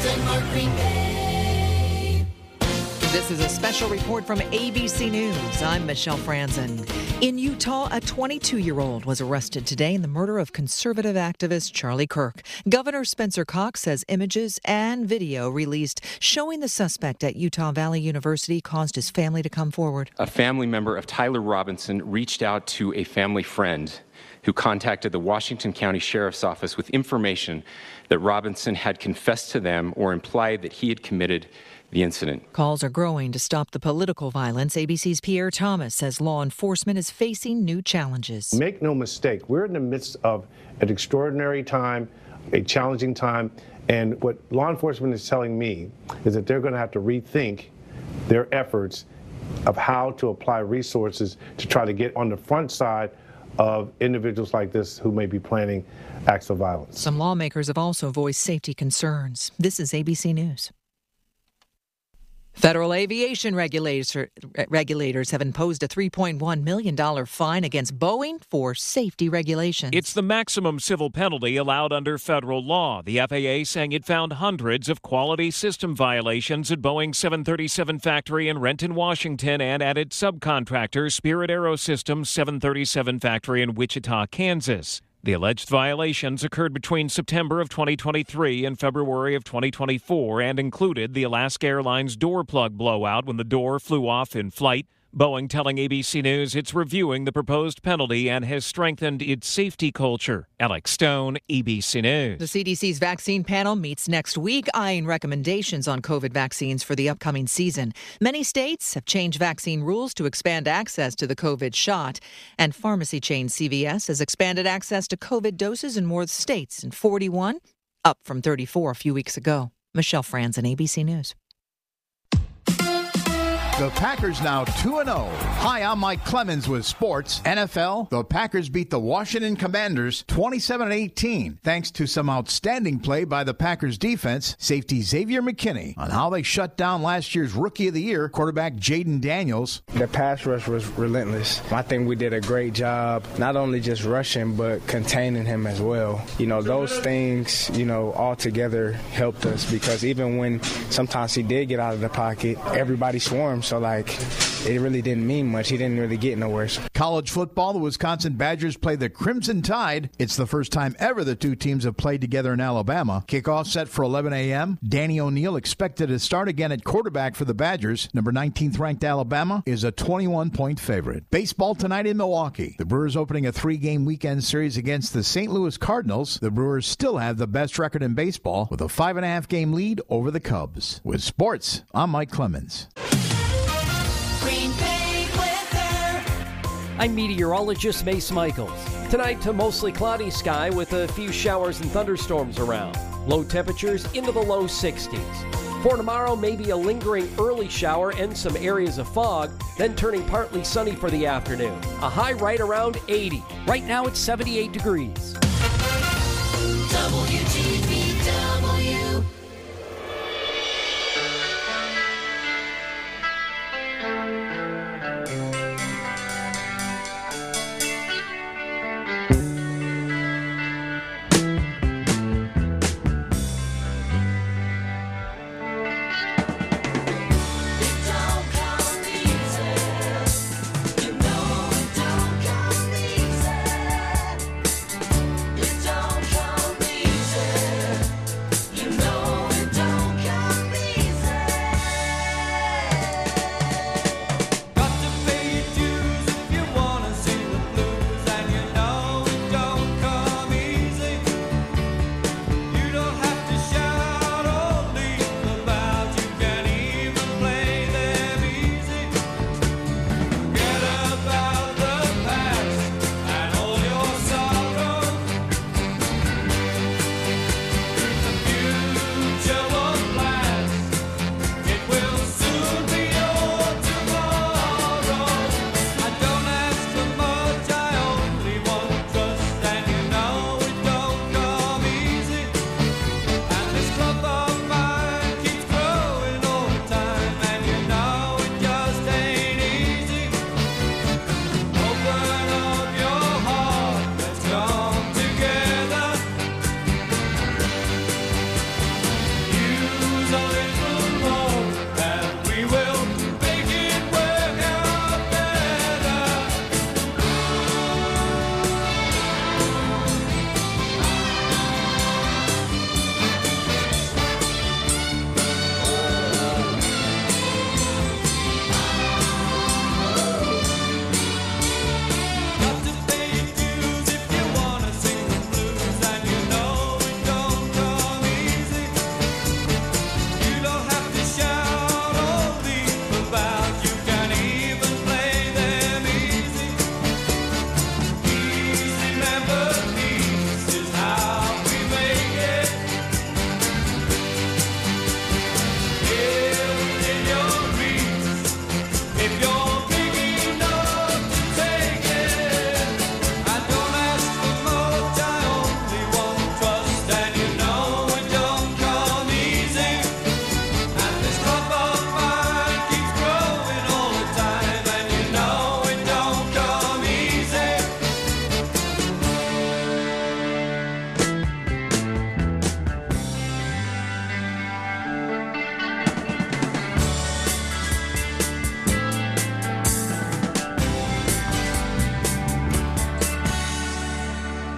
Denmark, Green Bay. This is a special report from ABC News. I'm Michelle Franzen. In Utah, a 22-year-old was arrested today in the murder of conservative activist Charlie Kirk. Governor Spencer Cox says images and video released showing the suspect at Utah Valley University caused his family to come forward. A family member of Tyler Robinson reached out to a family friend who contacted the Washington County Sheriff's Office with information that Robinson had confessed to them or implied that he had committed the incident. Calls are growing to stop the political violence. ABC's Pierre Thomas says law enforcement is facing new challenges. Make no mistake, we're in the midst of an extraordinary time, a challenging time, and what law enforcement is telling me is that they're going to have to rethink their efforts of how to apply resources to try to get on the front side of individuals like this who may be planning acts of violence. Some lawmakers have also voiced safety concerns. This is ABC News. Federal aviation regulators have imposed a $3.1 million fine against Boeing for safety regulations. It's the maximum civil penalty allowed under federal law. The FAA saying it found hundreds of quality system violations at Boeing's 737 factory in Renton, Washington, and at its subcontractor Spirit AeroSystems 737 factory in Wichita, Kansas. The alleged violations occurred between September of 2023 and February of 2024 and included the Alaska Airlines door plug blowout when the door flew off in flight. Boeing telling ABC News it's reviewing the proposed penalty and has strengthened its safety culture. Alex Stone, ABC News. The CDC's vaccine panel meets next week, eyeing recommendations on COVID vaccines for the upcoming season. Many states have changed vaccine rules to expand access to the COVID shot, and pharmacy chain CVS has expanded access to COVID doses in more states, in 41, up from 34 a few weeks ago. Michelle Franzen, ABC News. The Packers now 2-0. Hi, I'm Mike Clemens with sports. NFL, the Packers beat the Washington Commanders 27-18, thanks to some outstanding play by the Packers defense, safety Xavier McKinney, on how they shut down last year's Rookie of the Year quarterback Jaden Daniels. The pass rush was relentless. I think we did a great job, not only just rushing, but containing him as well. Those things, all together helped us, because even when sometimes he did get out of the pocket, everybody swarmed. So, it really didn't mean much. He didn't really get nowhere. College football, the Wisconsin Badgers play the Crimson Tide. It's the first time ever the two teams have played together in Alabama. Kickoff set for 11 a.m. Danny O'Neal expected to start again at quarterback for the Badgers. Number 19th ranked Alabama is a 21-point favorite. Baseball tonight in Milwaukee. The Brewers opening a 3-game weekend series against the St. Louis Cardinals. The Brewers still have the best record in baseball with a 5.5-game lead over the Cubs. With sports, I'm Mike Clemens. Green Bay weather. I'm meteorologist Mace Michaels. Tonight, a mostly cloudy sky with a few showers and thunderstorms around. Low temperatures into the low 60s. For tomorrow, maybe a lingering early shower and some areas of fog, then turning partly sunny for the afternoon. A high right around 80. Right now, it's 78 degrees. WGBW. You know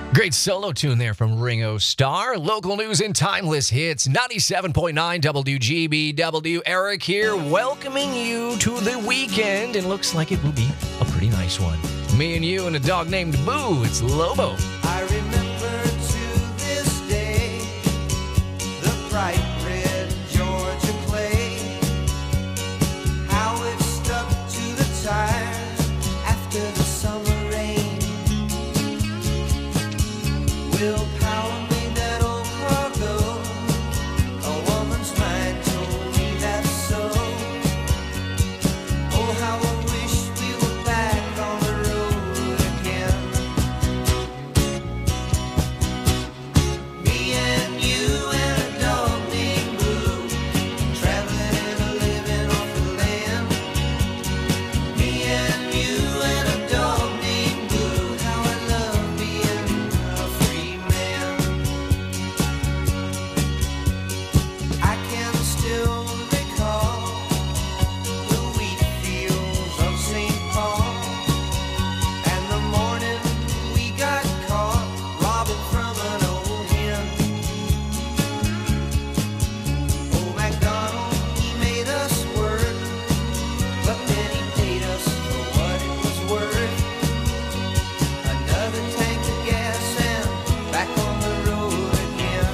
Great solo tune there from Ringo Starr. Local news and timeless hits. 97.9 WGBW. Eric here, welcoming you to the weekend. And looks like it will be a pretty nice one. Me and you and a dog named Boo. It's Lobo. I remember to this day the bright red Georgia clay, how it stuck to the tires after the summer rain. Will power me that old cargo? A woman's mind told me that's so. Oh, how I wish we were back on the road again. Me and you and a dog named Blue, traveling and living off the land. Me and you and a dog named Blue, how I love being a free man. I can still recall the wheat fields of St. Paul, and the morning we got caught robbing from an old hen. Old MacDonald, he made us work, but then he paid us for what it was worth. Another tank of gas and back on the road again.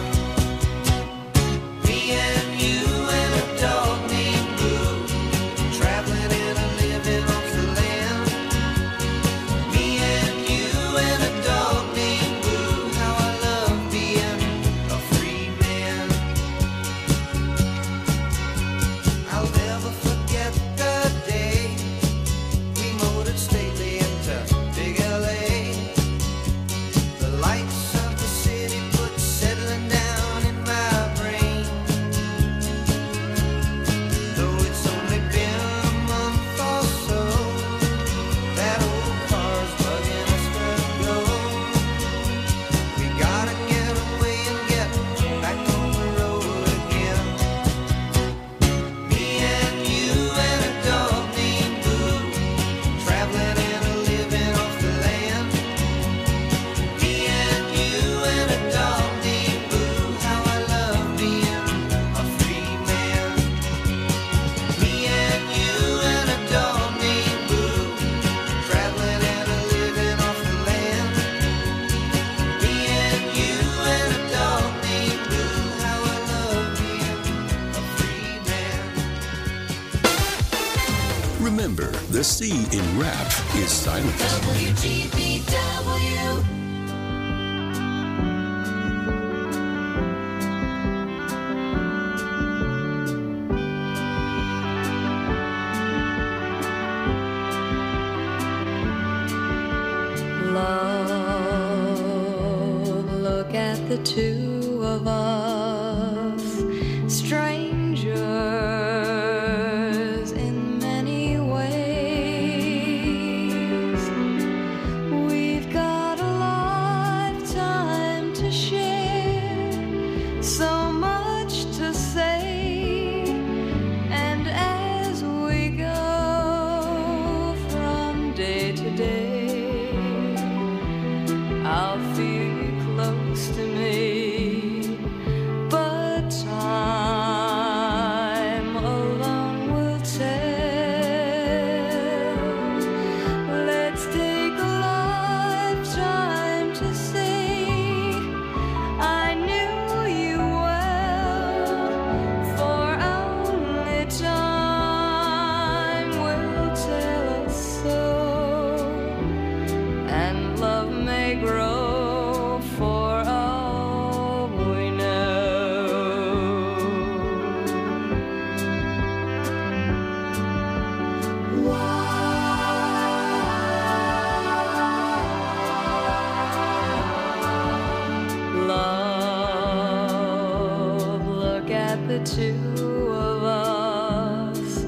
Me and you and a dog named Blue, traveling and a living off the land. Me and you and a dog named Blue, how I love being a free man. I'll never forget the day we motored stately into Big LA. The lights of the city put settling down in my brain. Though it's only been a month or so, that old car's bugging us to go. We gotta get away and get back on the road again. Me and you and a dog named Blue, traveling and a living off the land. Me and you and a dog named Blue, how I love being a free man. Me and you and a dog named Blue, traveling and a living off the land. Me and you and a dog named Blue, how I love being a free man. Remember, the C in rap is silent. WGBW. Love, look at the two of us, strangers in many ways. We've got a lifetime to share, so much to say, and as we go from day to day, I'll feel you close to me, but time alone will tell. Let's take a lifetime to see. I knew you well, for only time will tell us so. And love may grow for all we know. Love, look at the two of us,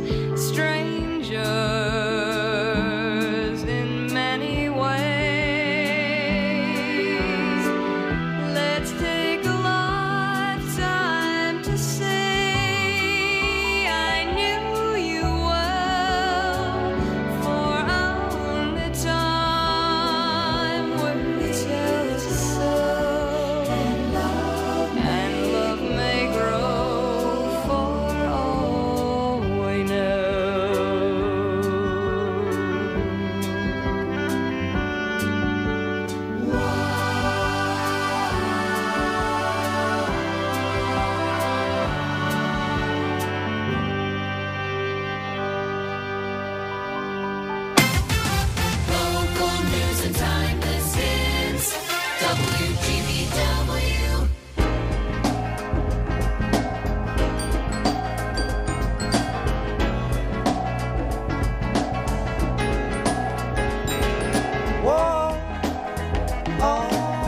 strangers in many ways. Let's take a lifetime to see. I knew you well, for only time will tell us so.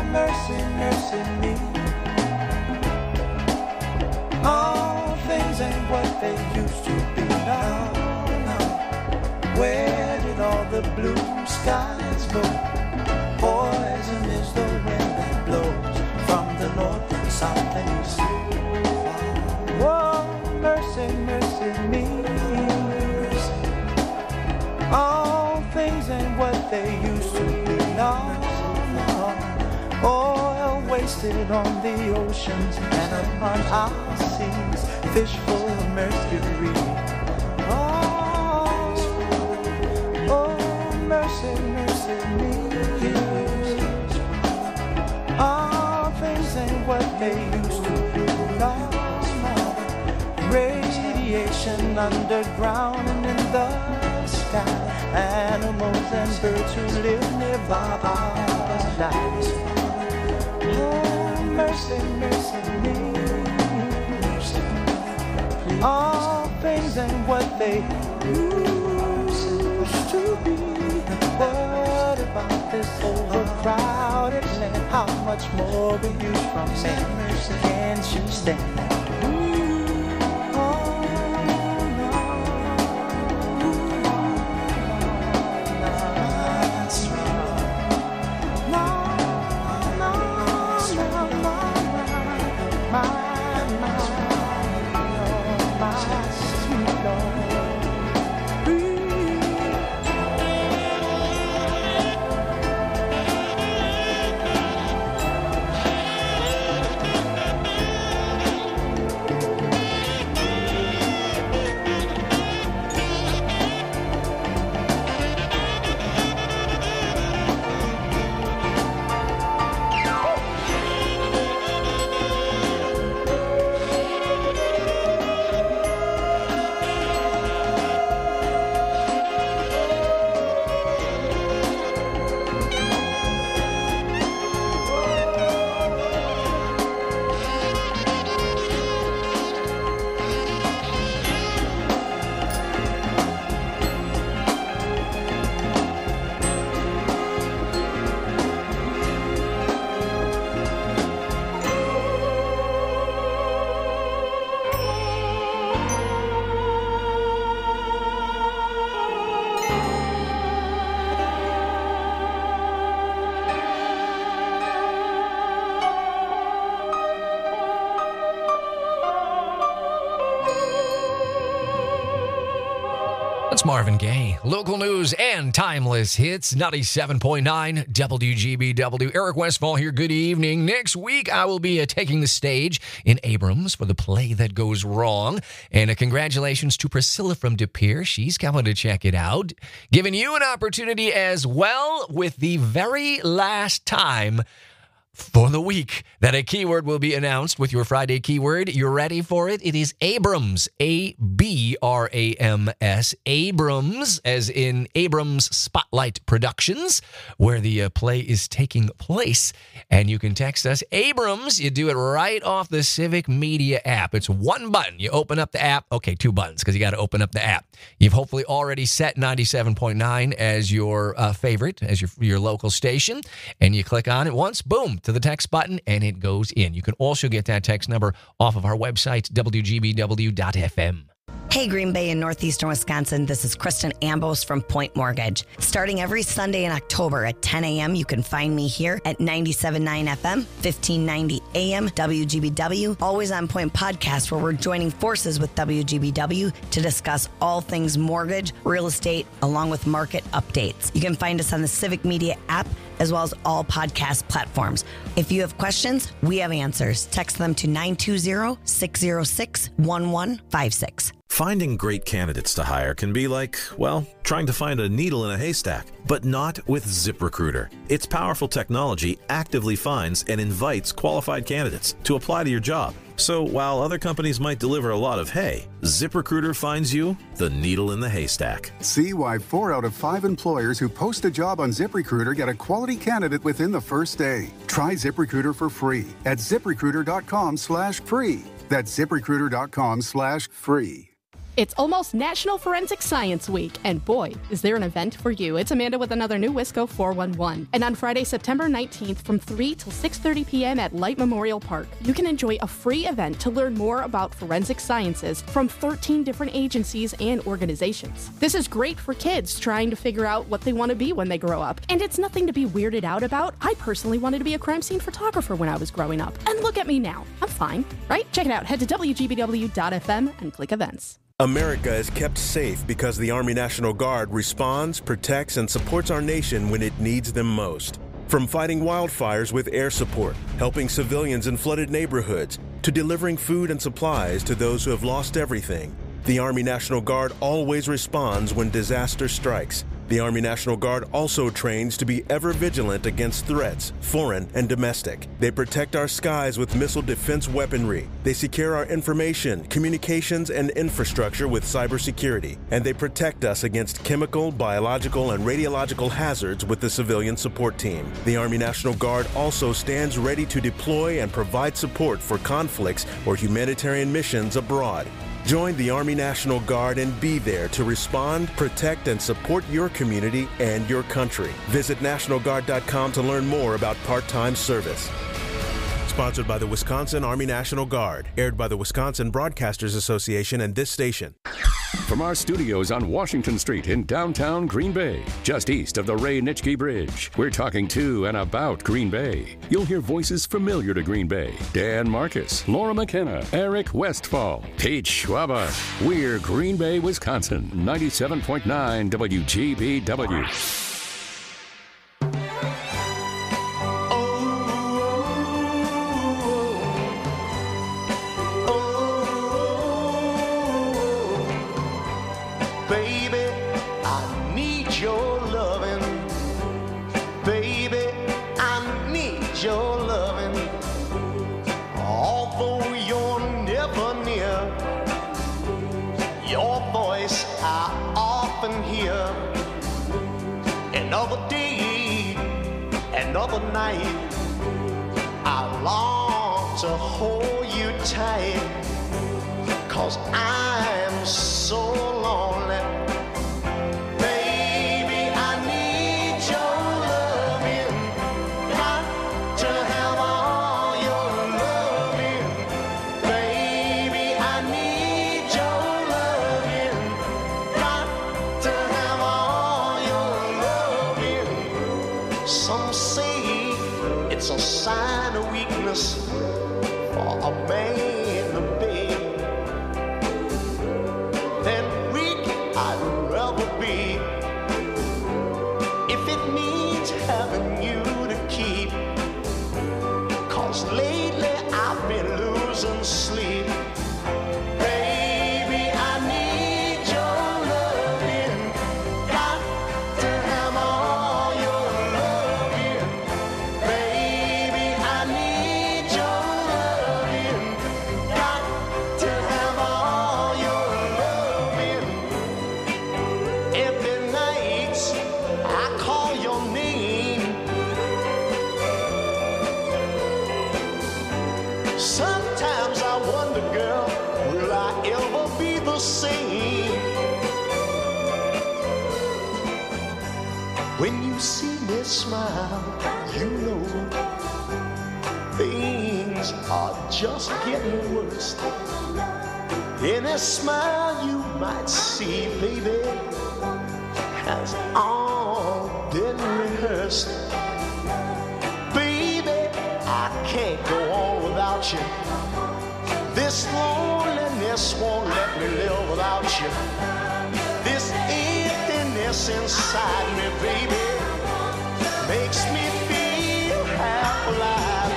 mercy, mercy me. All things ain't what they used to be now. Where did all the blue skies go? Poison is the wind that blows from the north and south and east. Oh, mercy, mercy me. All things ain't what they used to be now. Oil wasted on the oceans and upon our seas, fish full of mercury. Oh, mercy, mercy me. All things ain't what they used to be now. Radiation underground and in the sky. Animals and birds who live nearby are alive. Oh, mercy, mercy me. All things ain't what they used to be. What about this overcrowded land? How much more abuse from man? Can't you stand that? That's Marvin Gaye. Local news and timeless hits. 97.9 WGBW. Eric Westfall here. Good evening. Next week, I will be taking the stage in Abrams for The Play That Goes Wrong. And congratulations to Priscilla from De Pere. She's coming to check it out. Giving you an opportunity as well with the very last time for the week that a keyword will be announced with your Friday keyword. You're ready for it? It is Abrams, A-B-R-A-M-S, Abrams, as in Abrams Spotlight Productions, where the play is taking place. And you can text us Abrams. You do it right off the Civic Media app. It's one button. You open up the app. Okay, two buttons because you got to open up the app. You've hopefully already set 97.9 as your favorite, as your local station. And you click on it once, boom, to the text button, and it goes in. You can also get that text number off of our website, WGBW.FM. Hey, Green Bay and Northeastern Wisconsin, this is Kristen Ambos from Point Mortgage. Starting every Sunday in October at 10 a.m., you can find me here at 97.9 FM, 1590 AM, WGBW, Always On Point podcast, where we're joining forces with WGBW to discuss all things mortgage, real estate, along with market updates. You can find us on the Civic Media app, as well as all podcast platforms. If you have questions, we have answers. Text them to 920-606-1156. Finding great candidates to hire can be like, well, trying to find a needle in a haystack, but not with ZipRecruiter. Its powerful technology actively finds and invites qualified candidates to apply to your job. So while other companies might deliver a lot of hay, ZipRecruiter finds you the needle in the haystack. See why 4 out of 5 employers who post a job on ZipRecruiter get a quality candidate within the first day. Try ZipRecruiter for free at ZipRecruiter.com/free. That's ZipRecruiter.com/free. It's almost National Forensic Science Week, and boy, is there an event for you. It's Amanda with another new Wisco 411. And on Friday, September 19th from 3 till 6:30 p.m. at Light Memorial Park, you can enjoy a free event to learn more about forensic sciences from 13 different agencies and organizations. This is great for kids trying to figure out what they want to be when they grow up. And it's nothing to be weirded out about. I personally wanted to be a crime scene photographer when I was growing up. And look at me now. I'm fine, right? Check it out. Head to WGBW.FM and click events. America is kept safe because the Army National Guard responds, protects, and supports our nation when it needs them most. From fighting wildfires with air support, helping civilians in flooded neighborhoods, to delivering food and supplies to those who have lost everything, the Army National Guard always responds when disaster strikes. The Army National Guard also trains to be ever vigilant against threats, foreign and domestic. They protect our skies with missile defense weaponry. They secure our information, communications, and infrastructure with cybersecurity. And they protect us against chemical, biological, and radiological hazards with the civilian support team. The Army National Guard also stands ready to deploy and provide support for conflicts or humanitarian missions abroad. Join the Army National Guard and be there to respond, protect, and support your community and your country. Visit NationalGuard.com to learn more about part-time service. Sponsored by the Wisconsin Army National Guard. Aired by the Wisconsin Broadcasters Association and this station. From our studios on Washington Street in downtown Green Bay, just east of the Ray Nitschke Bridge, we're talking to and about Green Bay. You'll hear voices familiar to Green Bay. Dan Marcus, Laura McKenna, Eric Westfall, Pete Schwaba. We're Green Bay, Wisconsin, 97.9 WGBW. Another day, another night, I long to hold you tight, 'cause I'm so lonely. Baby, I need your loving, got to have all your loving. Baby, I need your loving, got to have all your loving. Some say it's a sign of weakness for a man to beg. Then weak I'd rather be, if it means having you to keep. 'Cause lately I've been losing sleep. Baby, I need your loving, got to have all your loving. Baby, I need your loving, got to have all your loving. Every night I call your name. Sometimes I wonder, girl, will I ever be the same? When you see me smile, you know things are just getting worse. Any smile you might see, baby, has all been rehearsed. Baby, I can't go on without you. This loneliness won't let me live without you. This emptiness inside me, baby, makes me feel half alive.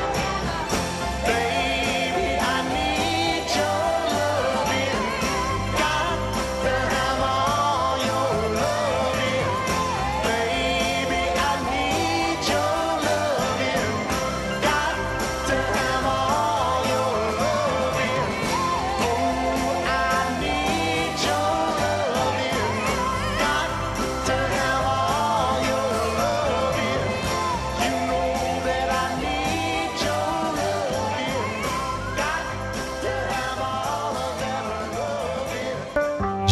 Baby, I need your loving, got to have all your loving. Baby, I need your loving, got to have all your loving. Oh, I need your loving, got to have all your loving. You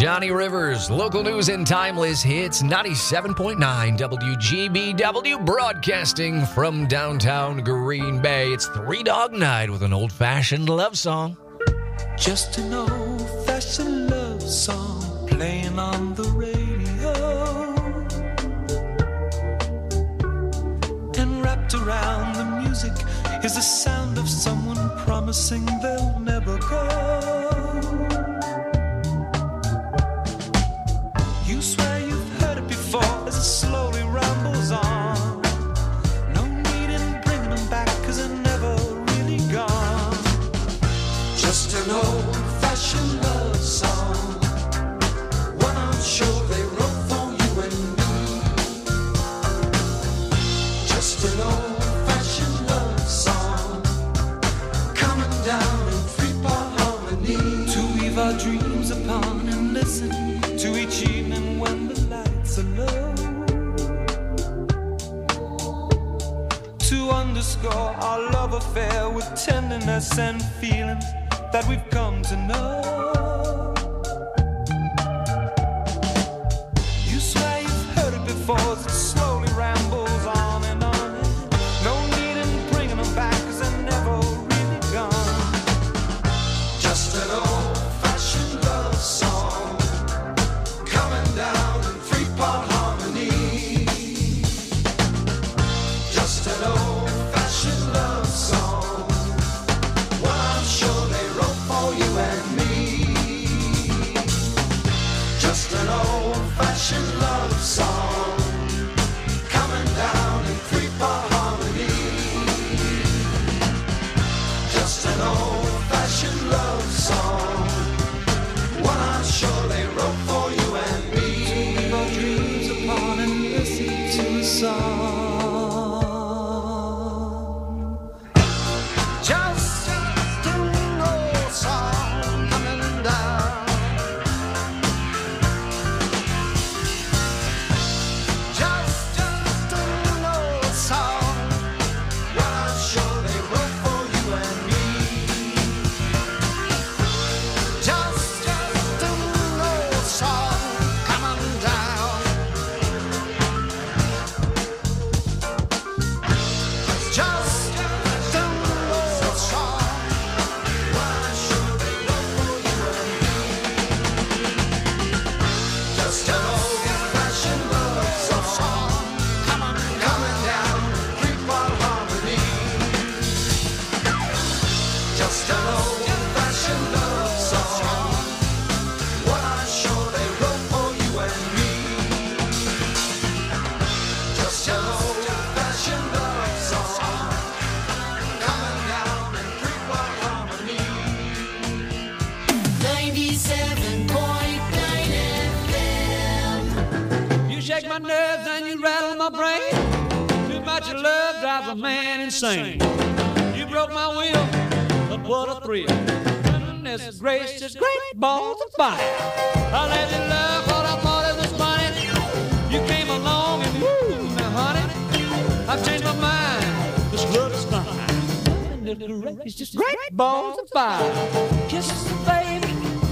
Johnny Rivers, local news and timeless hits, 97.9 WGBW, broadcasting from downtown Green Bay. It's Three Dog Night with an old-fashioned love song. Just an old-fashioned love song playing on the radio, and wrapped around the music is the sound of someone promising they'll never go. You swear you've heard it before as it slowly rambles on. No need in bringing them back 'cause they're never really gone. Just an old-fashioned love song, one I'm sure they wrote for you and me. Just an old-fashioned love song, coming down in three-part harmony, to weave our dreams upon and listen to each evening when the lights are low, to underscore our love affair with tenderness and feelings that we've come to know. You swear you've heard it before as it slowly rambles on and on. No need in bringing them back 'cause they're never really gone. Just an old-fashioned love song, coming down in three-part harmony. Just an old-fashioned love song, one I'm sure they wrote for you and me. Just an old-fashioned love song, coming down in three-part harmony. Just an old-fashioned love song, one I'm sure they wrote for you and me. To leave our dreams upon and listen to the song. Just an old song coming down. Just an old song, one I'm sure they wrote for you and me. Just an old song coming down. Just an old song, one I'm sure they wrote for you and me. Just an old-fashioned love song, coming down, three-part harmony. Just an old-fashioned love song, one I'm sure they wrote for you and me. Just an old-fashioned love song, coming down in three-part harmony. 97.9 FM. You shake my nerves and you rattle my brain. Too much love drives a man insane. You broke my will, but what a thrill. Goodness gracious, great balls of fire. I let you love what I thought it was funny. You came along and woo, now honey, I've changed my mind. This love is fine. Goodness gracious, great balls of fire. Kisses, baby.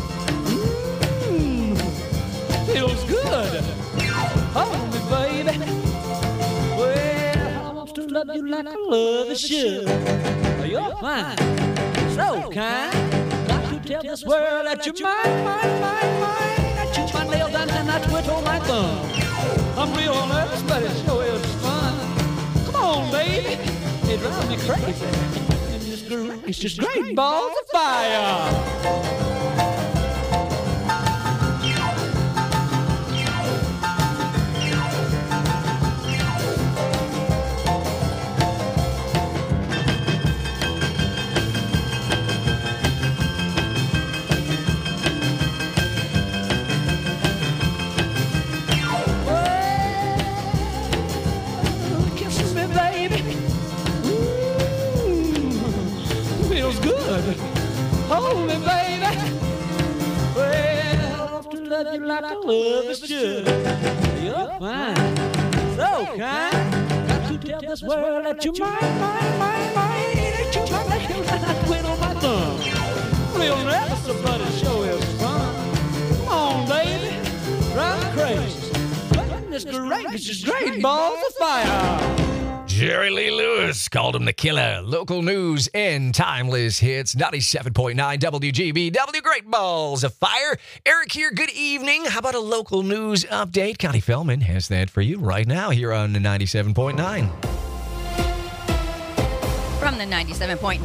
Feels good. Hold me, baby. Well, I want to love you like I love should. You're fine, so kind. Got to tell this world that you're mine. That you my nails down and I twiddle my thumb. I'm real nervous, but it sure is fun. Come on, baby. It drives me crazy. And it's just great balls of fire. Kisses me, baby. Feels good. Hold me, baby. Well, I want to love you like I love should. You're fine, so kind. Got to tell this world that you're mine. That you're my nails and I twin on my thumb. Real nervous, but it sure is fun. Come on, baby. Great balls of fire. Jerry Lee Lewis called him the killer. Local news and timeless hits. 97.9 WGBW. Great balls of fire. Eric here. Good evening. How about a local news update? Connie Feldman has that for you right now here on the 97.9. From the 97.9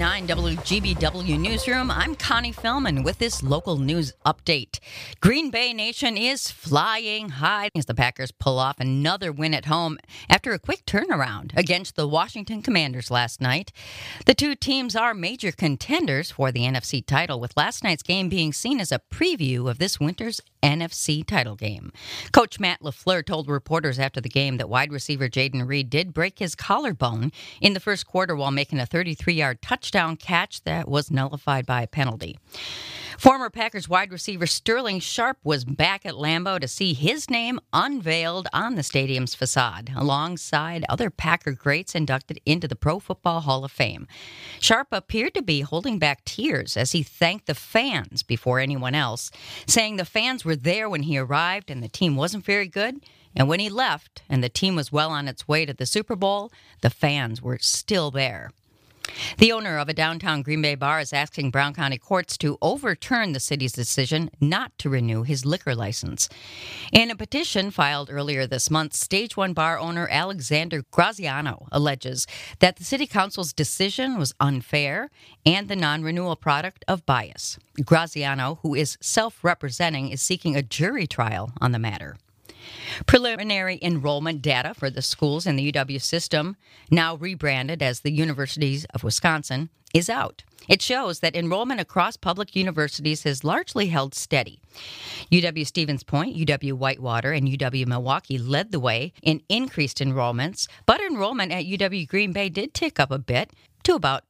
WGBW Newsroom, I'm Connie Feldman with this local news update. Green Bay Nation is flying high as the Packers pull off another win at home after a quick turnaround against the Washington Commanders last night. The two teams are major contenders for the NFC title, with last night's game being seen as a preview of this winter's NFC title game. Coach Matt LaFleur told reporters after the game that wide receiver Jaden Reed did break his collarbone in the first quarter while making a 33-yard touchdown catch that was nullified by a penalty. Former Packers wide receiver Sterling Sharp was back at Lambeau to see his name unveiled on the stadium's facade, alongside other Packer greats inducted into the Pro Football Hall of Fame. Sharp appeared to be holding back tears as he thanked the fans before anyone else, saying the fans were there when he arrived and the team wasn't very good, and when he left and the team was well on its way to the Super Bowl, the fans were still there. The owner of a downtown Green Bay bar is asking Brown County courts to overturn the city's decision not to renew his liquor license. In a petition filed earlier this month, Stage 1 bar owner Alexander Graziano alleges that the city council's decision was unfair and the non-renewal product of bias. Graziano, who is self-representing, is seeking a jury trial on the matter. Preliminary enrollment data for the schools in the UW system, now rebranded as the Universities of Wisconsin, is out. It shows that enrollment across public universities has largely held steady. UW Stevens Point, UW Whitewater, and UW Milwaukee led the way in increased enrollments, but enrollment at UW Green Bay did tick up a bit to about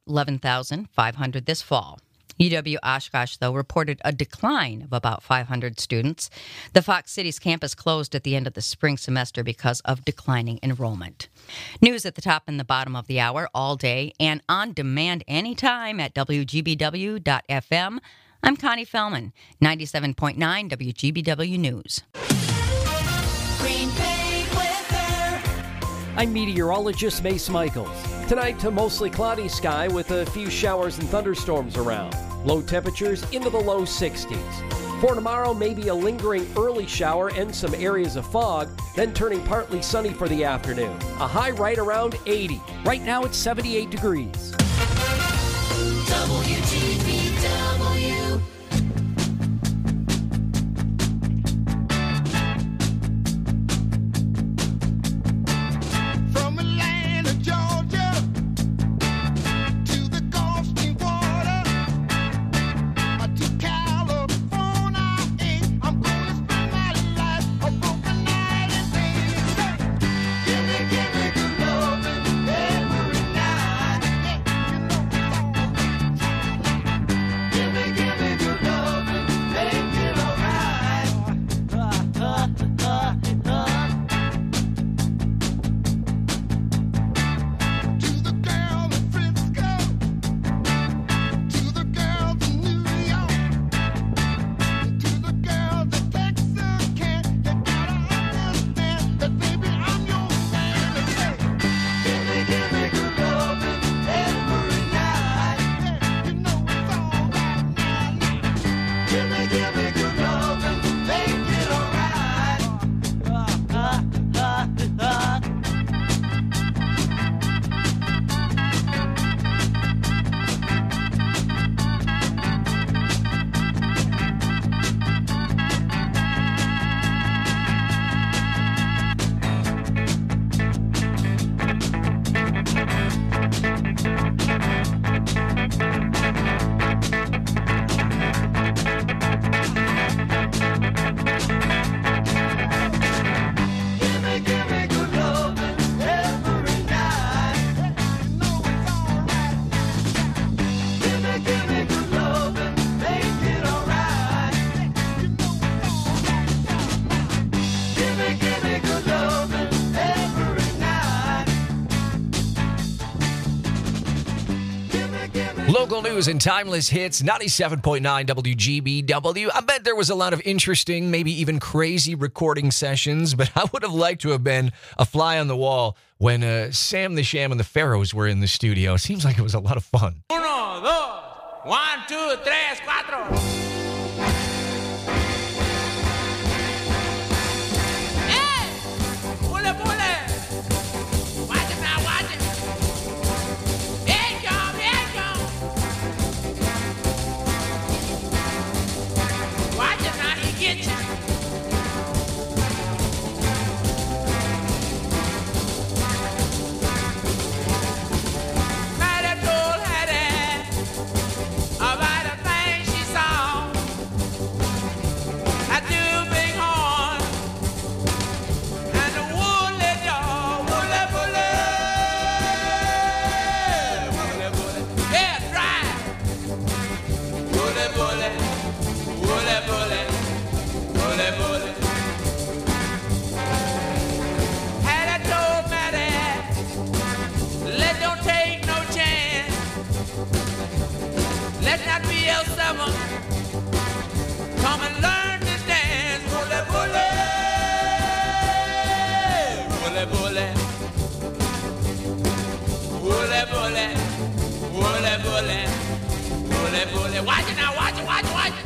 11,500 this fall. UW Oshkosh, though, reported a decline of about 500 students. The Fox Cities campus closed at the end of the spring semester because of declining enrollment. News at the top and the bottom of the hour all day and on demand anytime at WGBW.FM. I'm Connie Feldman, 97.9 WGBW News. Green Bay weather. I'm meteorologist Mace Michaels. Tonight, a mostly cloudy sky with a few showers and thunderstorms around. Low temperatures into the low 60s. For tomorrow, maybe a lingering early shower and some areas of fog, then turning partly sunny for the afternoon. A high right around 80. Right now, it's 78 degrees. WGBW. From Atlanta, Georgia, to the Gulf Stream water, to California, I'm gonna spend my life a broken night and day. Give me good loving every night. Give me good Local news and timeless hits, 97.9 WGBW. I bet there was a lot of interesting, maybe even crazy recording sessions, but I would have liked to have been a fly on the wall when Sam the Sham and the Pharaohs were in the studio. Seems like it was a lot of fun. 1, 2, 1, 2, 3, 4. Come and learn to dance, bully, bully, bully, bully, bully, bully, bully, bully, bully, bully. Watch it now, watch it, watch it, watch it.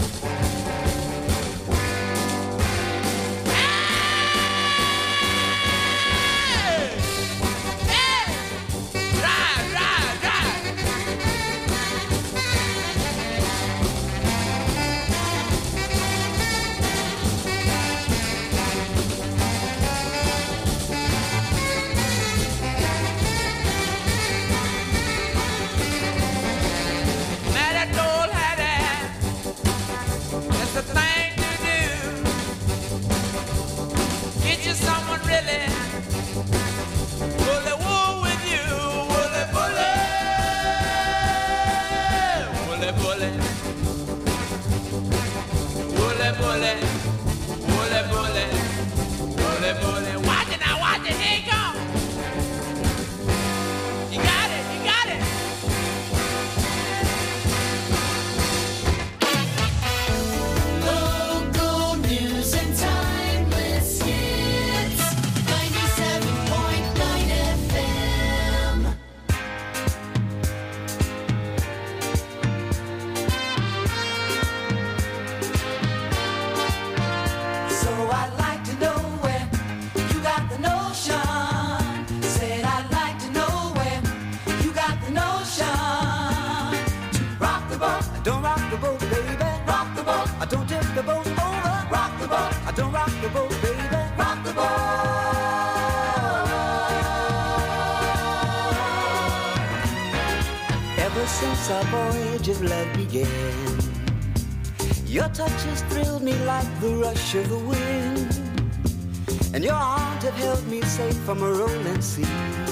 Since our voyage of love began, your touch has thrilled me like the rush of the wind, and your arms have held me safe from a rolling sea.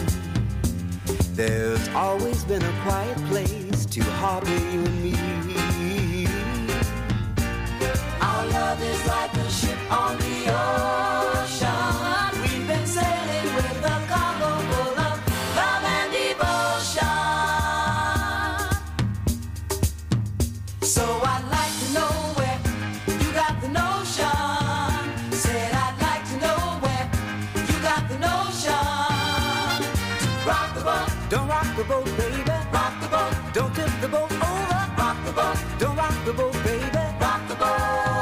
There's always been a quiet place to harbor you and me. Our love is like a ship on the ocean. We've been sailing with a cargo full of love and devotion. So I'd like to know where you got the notion. Said I'd like to know where you got the notion. Rock the boat, don't rock the boat, baby. Rock the boat, don't tip the boat over. Rock the boat, don't rock the boat, baby. Rock the boat.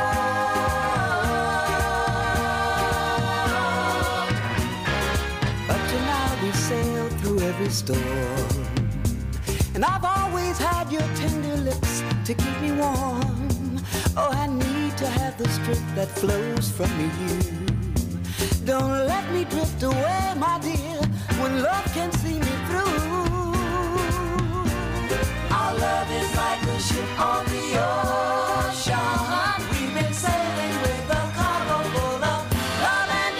Up to now we sailed through every storm, and I've always had your tender lips to keep me warm. Oh, I need to have the strength that flows from you. Don't let me drift away, my dear, when love can see me through. Our love is like a ship on the ocean. We've been sailing with a cargo full of love and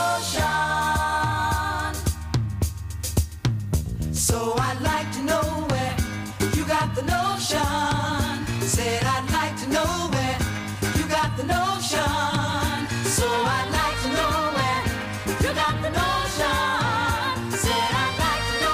devotion. So I'd like to know where you got the notion. Said I'd like to know where you got the notion. So I'd like to know where you got the notion. Said I'd like to know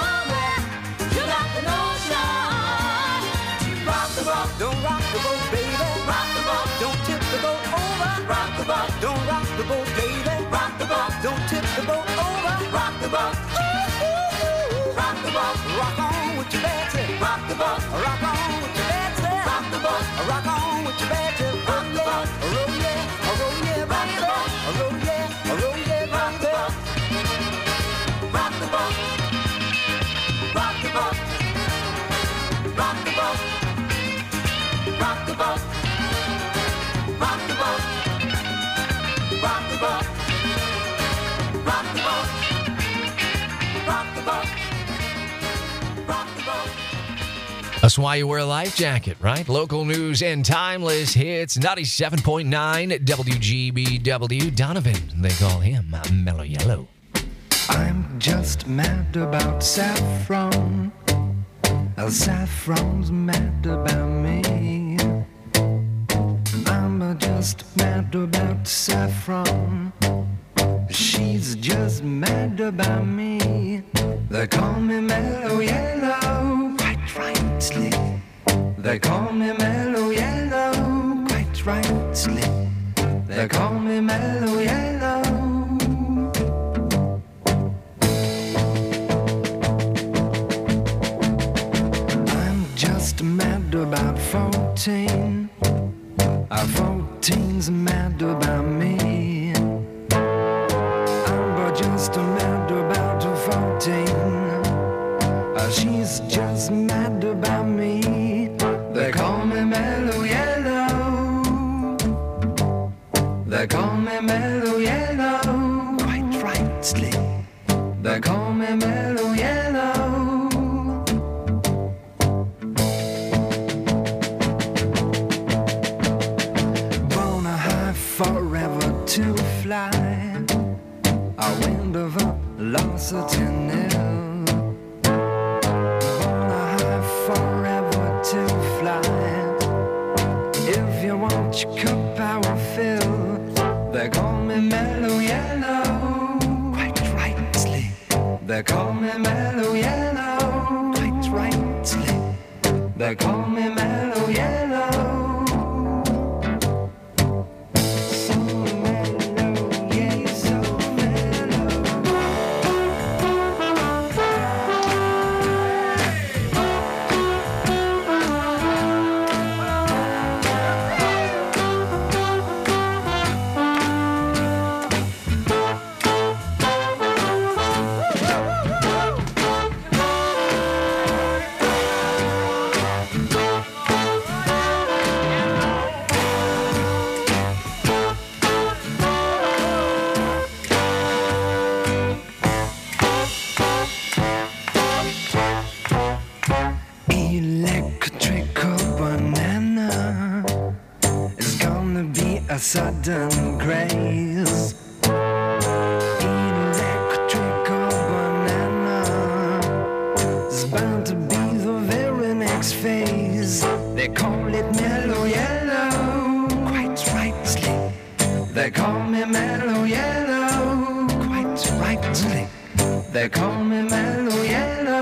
Don't rock the boat, baby. Rock the boat. Don't tip the boat over. Rock the boat. Don't rock the boat, baby. Rock the boat. Don't tip the boat over. Rock the boat. Rock the boat. Rock on with your Betsy. Rock the boat. Rock on with your Betsy. Rock the boat. Rock on with your Betsy. Rock the boat. Roll yeah, roll yeah, rock the boat. Roll yeah, roll yeah, rock the boat. Rock the boat. Rock the boat. Rock the boat. Rock the boat. Rock the boat. Rock the boat. Rock the boat. Rock the boat. Rock the boat. That's why you wear a life jacket, right? Local news and timeless hits. 97.9 WGBW. Donovan, they call him Mellow Yellow. I'm just mad about saffron. Saffron's mad about me. I'm just mad about saffron. She's just mad about me. They call me Mellow Yellow, quite rightly. They call me Mellow Yellow, quite rightly. They call me Mellow Yellow. Mad about 14. 14's mad about me. I'm just mad about 14. She's just mad about me. They call me Mellow Yellow. They call me Mellow Yellow, quite rightly. They call me Mellow Yellow. Forever to fly. I wind of velocity nil. On a high forever to fly. If you want your cup, I will fill. They call me Mellow Yellow, quite rightly. They call me Mellow Yellow, quite rightly. They call me Mellow Yellow. A sudden grace. Electrical banana is bound to be the very next phase. They call it Mellow Yellow, quite rightly. They call me Mellow Yellow, quite rightly. They call me Mellow Yellow.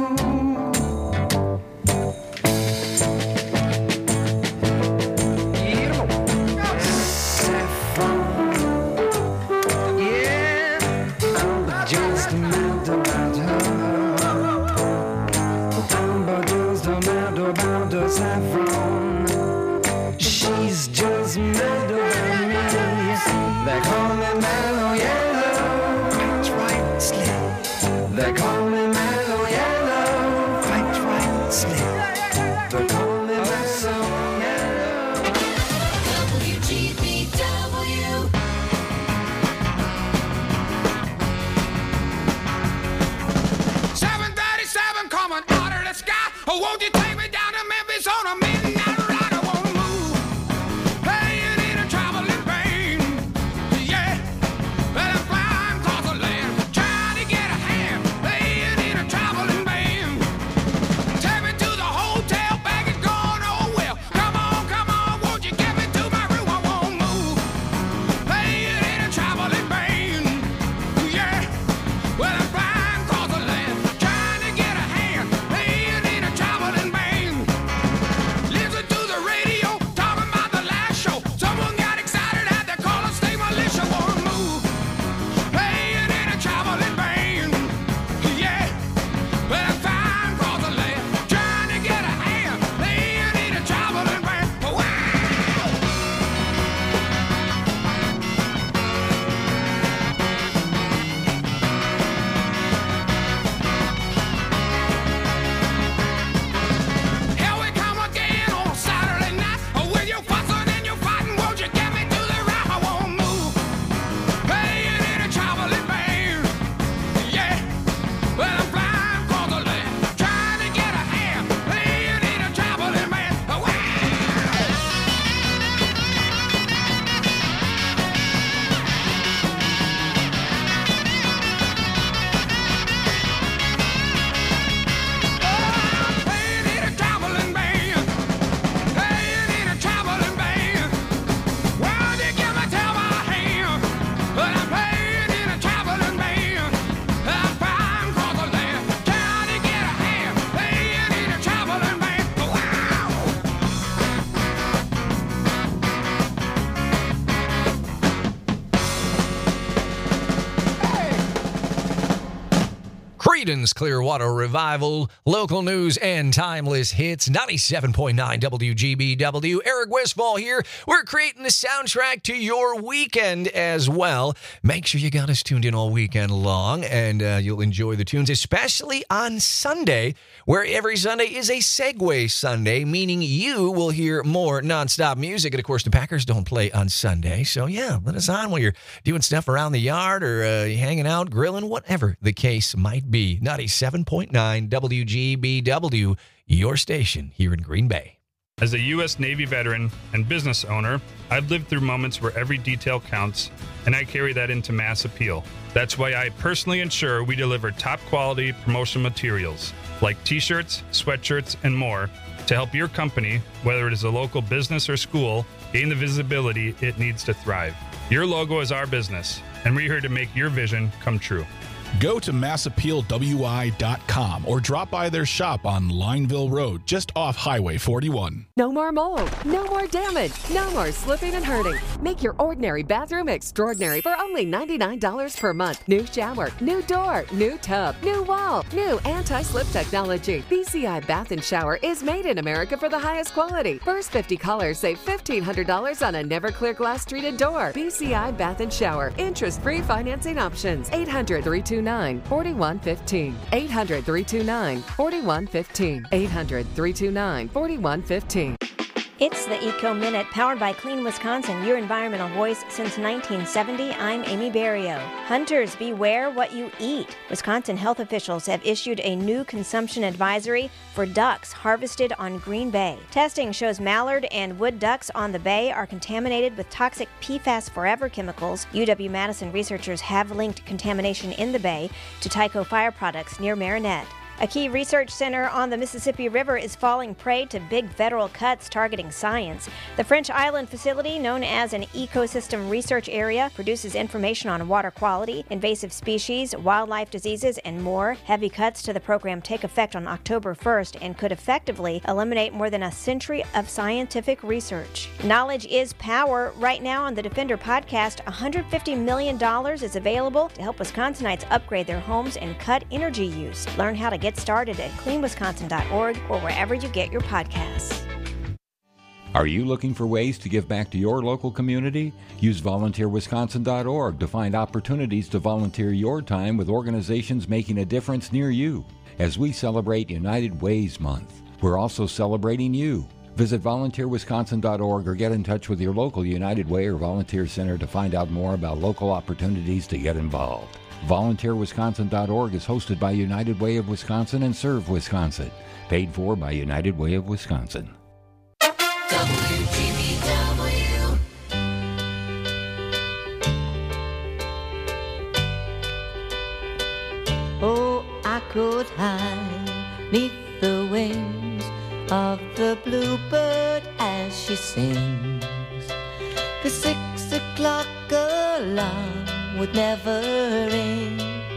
Saffron, she's just mad about me. They call me Mellow Yellow, quite rightly. They call me Mellow Yellow, quite rightly. They call me Mellow Yellow. WGBW. 737 coming out of the sky. Oh, won't you take me down to Memphis on a midnight ride? I won't move, playing in a traveling pain. Yeah, but I'm flying across the land, trying to get a hand, playing in a traveling band. Take me to the hotel, bag is gone, oh well. Come on, won't you get me to my room? I won't move, playing in a traveling band. Yeah, well I'm flying across the land, trying to get a hand, playing in a traveling band. Creedence Clearwater Revival, local news and timeless hits, 97.9 WGBW. Eric Westfall here. We're creating the soundtrack to your weekend as well. Make sure you got us tuned in all weekend long, and you'll enjoy the tunes, especially on Sunday, where every Sunday is a Segway Sunday, meaning you will hear more nonstop music. And, of course, the Packers don't play on Sunday. So, yeah, let us on while you're doing stuff around the yard or hanging out, grilling, whatever the case might be. 97.9 WGBW, your station here in Green Bay. As a U.S. Navy veteran and business owner, I've lived through moments where every detail counts, and I carry that into mass appeal. That's why I personally ensure we deliver top-quality promotional materials like T-shirts, sweatshirts, and more to help your company, whether it is a local business or school, gain the visibility it needs to thrive. Your logo is our business, and we're here to make your vision come true. Go to massappealwi.com or drop by their shop on Lineville Road, just off Highway 41. No more mold, no more damage, no more slipping and hurting. Make your ordinary bathroom extraordinary for only $99 per month. New shower, new door, new tub, new wall, new anti-slip technology. BCI Bath and Shower is made in America for the highest quality. First 50 callers save $1,500 on a never clear glass treated door. BCI Bath and Shower. Interest-free financing options. 800-329-4115. 800-329-4115. 800-329-4115. It's the Eco Minute, powered by Clean Wisconsin, your environmental voice since 1970. I'm Amy Barrio. Hunters, beware what you eat. Wisconsin health officials have issued a new consumption advisory for ducks harvested on Green Bay. Testing shows mallard and wood ducks on the bay are contaminated with toxic PFAS Forever chemicals. UW-Madison researchers have linked contamination in the bay to Tyco Fire products near Marinette. A key research center on the Mississippi River is falling prey to big federal cuts targeting science. The French Island facility, known as an ecosystem research area, produces information on water quality, invasive species, wildlife diseases, and more. Heavy cuts to the program take effect on October 1st and could effectively eliminate more than a century of scientific research. Knowledge is power. Right now on the Defender podcast, $150 million is available to help Wisconsinites upgrade their homes and cut energy use. Learn how to get started at cleanwisconsin.org or wherever you get your podcasts. Are you looking for ways to give back to your local community? Use volunteerwisconsin.org to find opportunities to volunteer your time with organizations making a difference near you. As we celebrate United Ways Month, we're also celebrating you. Visit volunteerwisconsin.org or get in touch with your local United Way or Volunteer Center to find out more about local opportunities to get involved. VolunteerWisconsin.org is hosted by United Way of Wisconsin and Serve Wisconsin. Paid for by United Way of Wisconsin. WGBW. Oh, I could hide neath the wings of the bluebird as she sings. The 6 o'clock alarm would never ring,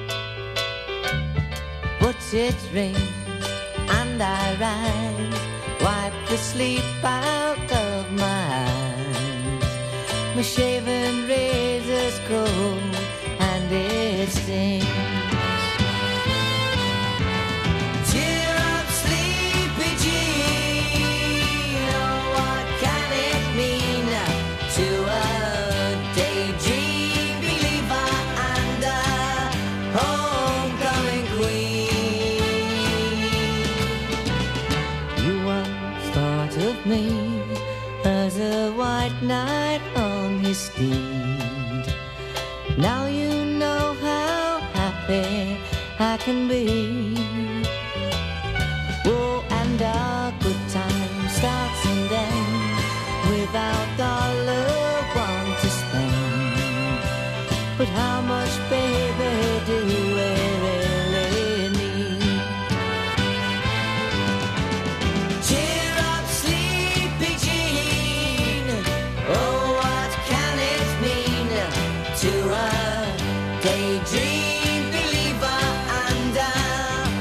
but it rings and I rise, wipe the sleep out of my eyes. My shaven razor's cold and it stings. Cheer up, sleepy Jean. Oh, what can it mean to a daydream believer and a homecoming queen? You once thought of me as a white knight on his steed. Now you know how happy I can be. Oh, and our good time starts and ends without dollar one to spend. But how much, baby, do we really need? Cheer up, sleepy Jean. Oh, what can it mean to a daydream believer and a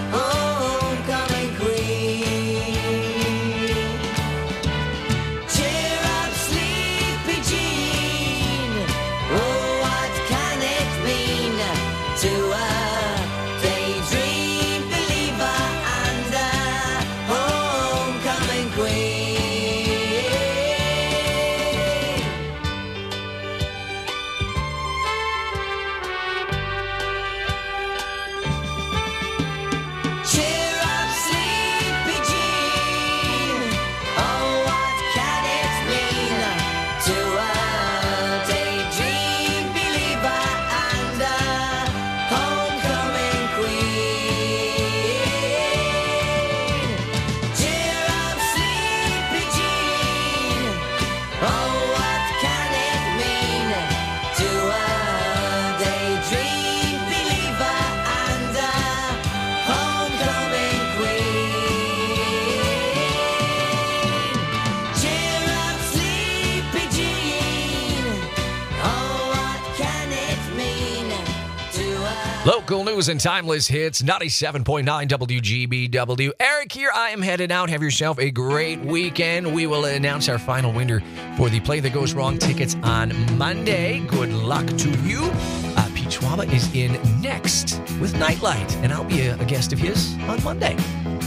Local news and timeless hits, 97.9 WGBW. Eric here. I am headed out. Have yourself a great weekend. We will announce our final winner for the Play That Goes Wrong tickets on Monday. Good luck to you. Pete Schwaba is in next with Nightlight, and I'll be a guest of his on Monday.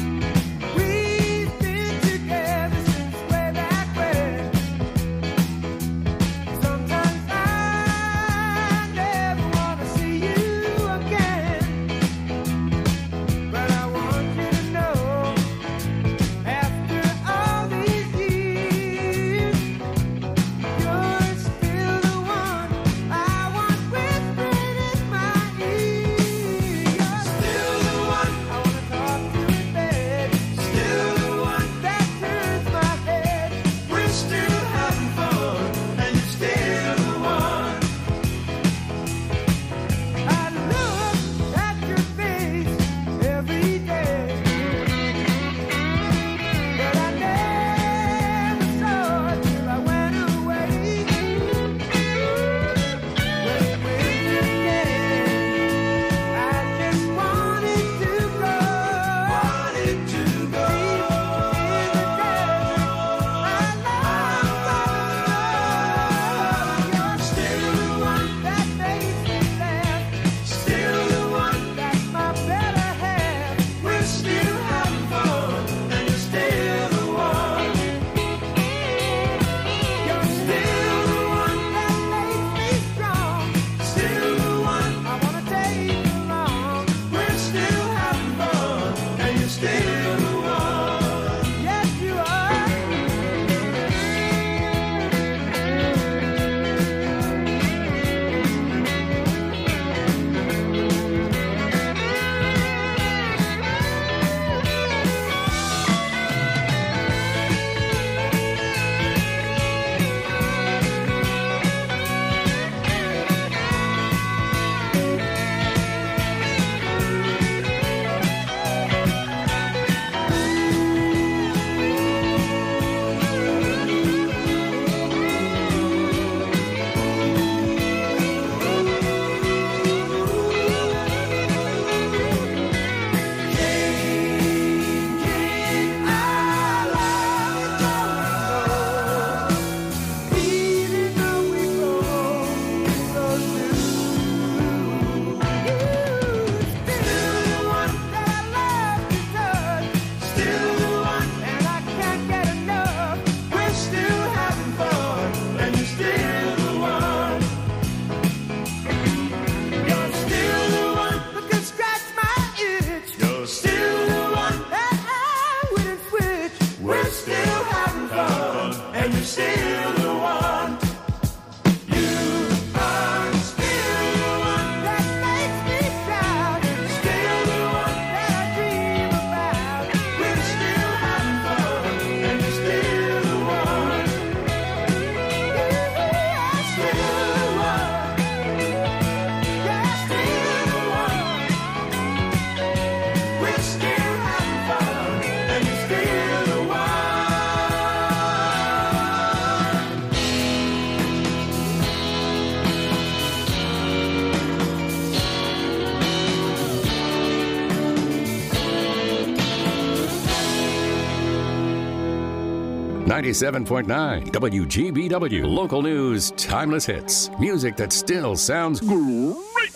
.9 WGBW. Local news, timeless hits. Music that still sounds great.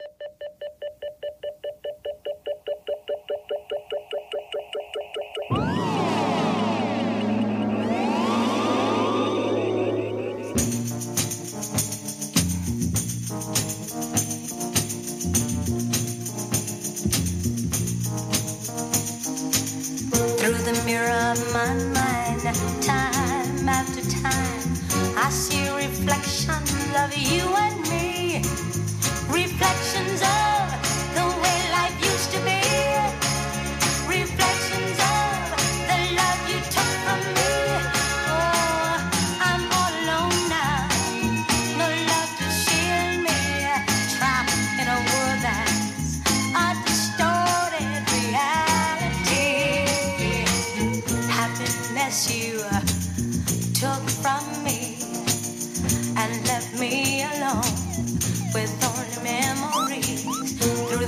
Through the mirror of my mind, time after time, I see reflections of you and me. Reflections of the way life used to be. Reflections of the love you took from me. Oh, I'm all alone now. No love to shield me. Trapped in a world that's a distorted reality. Happiness you took from me and left me alone with only memories. Through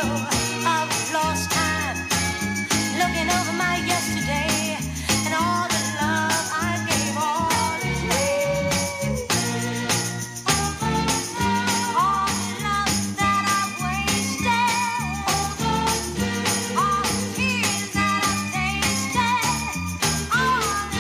of lost time, looking over my yesterday and all the love I gave all the day. All the love that I wasted, all the tears that I tasted, all the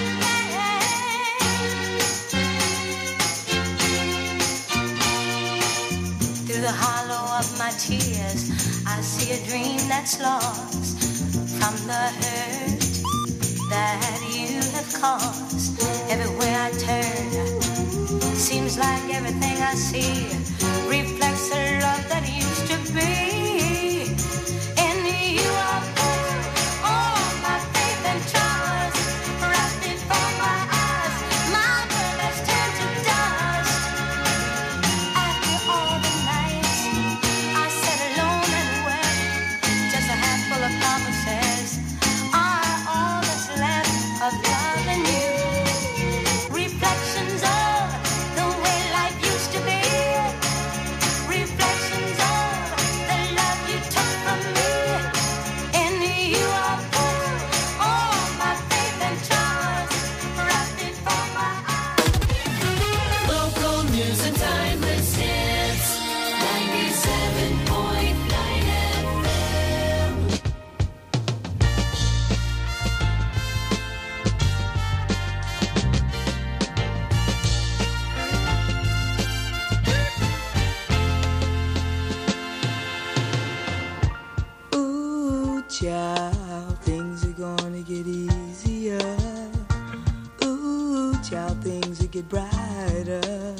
pain. Through the hollow of my tears, I see a dream that's lost from the hurt that you have caused. Everywhere I turn, seems like everything I see reflects the love that used to be. In you I put all my faith and trust, right before my eyes, my world has turned to dust. After all the nights I sat alone and wept, just a handful of promises are all that's left of love and you. Reflections of the way life used to be. Reflections of the love you took from me. In you I put all my faith and trust, right before my eyes. Local news and timeless hits. 97.9 FM. Ooh, child, things are gonna get easier. Ooh, child, things will get brighter.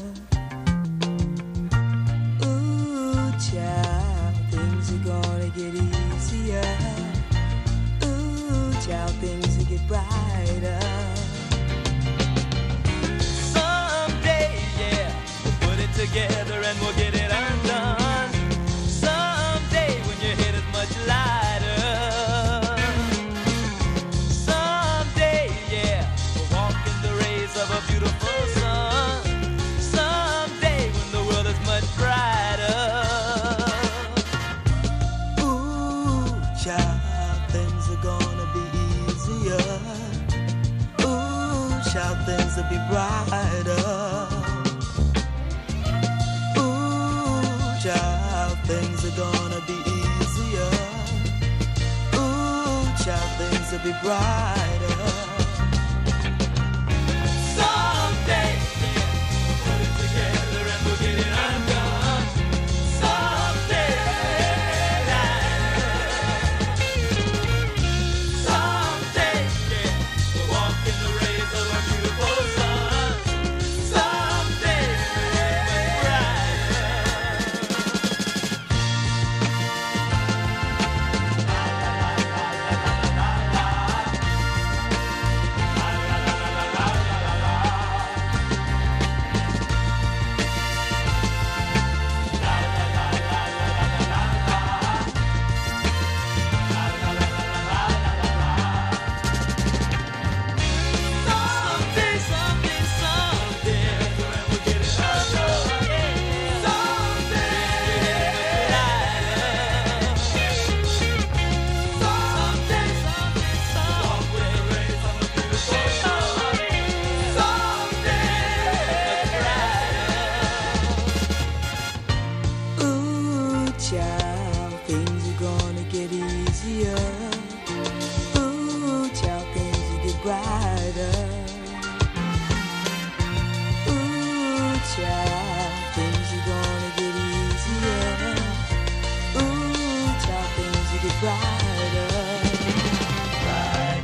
Ooh, child, things are gonna get easier. Ooh, child, things will get brighter. Someday, yeah, we'll put it together and we'll get it undone. Someday when your head is much lighter. Someday, yeah, we'll walk in the rays of a beautiful sun. Someday when the world is much brighter. Ooh, child, things are gonna be easier. Ooh, child, things will be brighter. Ooh, child, things are gonna be easier. Ooh, child, things will be brighter. Someday, yeah, we'll put it together and we'll get it undone. Someday, someday, yeah, we'll walk in the rays of a beautiful sun. Someday, much Someday, someday, someday, we'll get it undone. Someday, someday, someday, rays of a beautiful sun. Someday, Ooh, child, things are gonna get easier. Ooh, child, things will get brighter. Ooh, child, things are gonna get easier. Ooh, child, things will get brighter. Right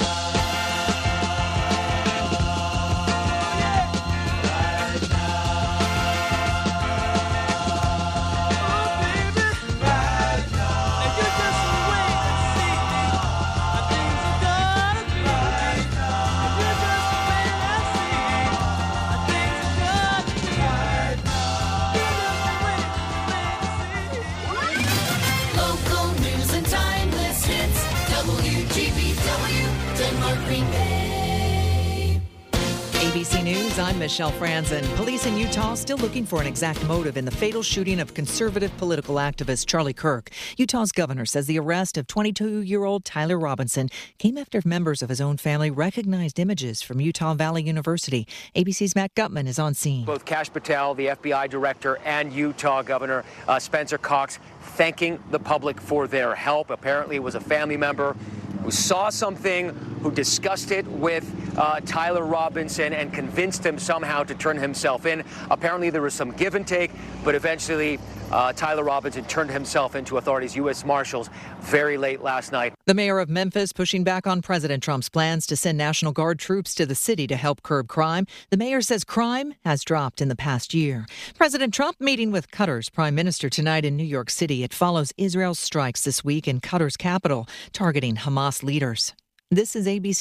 Local news and timeless hits. WGBW, Denmark, Green Bay. ABC News, I'm Michelle Franzen. Police in Utah still looking for an exact motive in the fatal shooting of conservative political activist Charlie Kirk. Utah's governor says the arrest of 22-year-old Tyler Robinson came after members of his own family recognized images from Utah Valley University. ABC's Matt Gutman is on scene. Both Kash Patel, the FBI director, and Utah Governor Spencer Cox thanking the public for their help. Apparently it was a family member who saw something, who discussed it with Tyler Robinson and convinced him somehow to turn himself in. Apparently there was some give and take, but eventually Tyler Robinson turned himself into authorities, U.S. Marshals, very late last night. The mayor of Memphis pushing back on President Trump's plans to send National Guard troops to the city to help curb crime. The mayor says crime has dropped in the past year. President Trump meeting with Qatar's prime minister tonight in New York City. It follows Israel's strikes this week in Qatar's capital, targeting Hamas leaders. This is ABC.